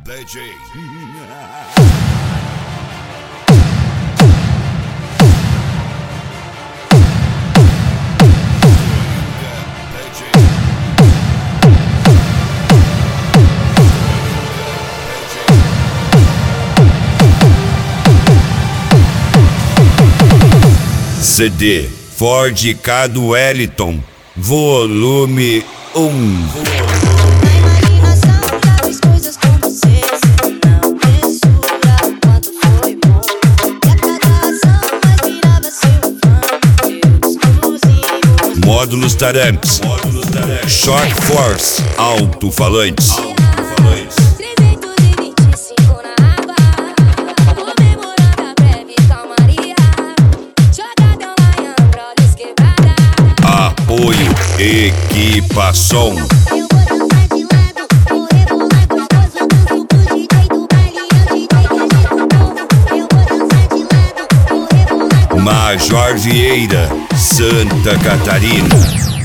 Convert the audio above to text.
DJ. CD Ford Ka do Wellington, volume 1. Módulos Taramps, Shock Force, alto-falantes. 325 na água, comemorando a breve calmaria. Jogadão lá em Androles quebrada. Apoio Equipação. Eu vou dançar de lado, vou rebolar gostoso com o DJ do baile, é o DJ que a gente comprou. Eu vou dançar de lado, vou rebolar gostoso. Major Vieira, Santa Catarina.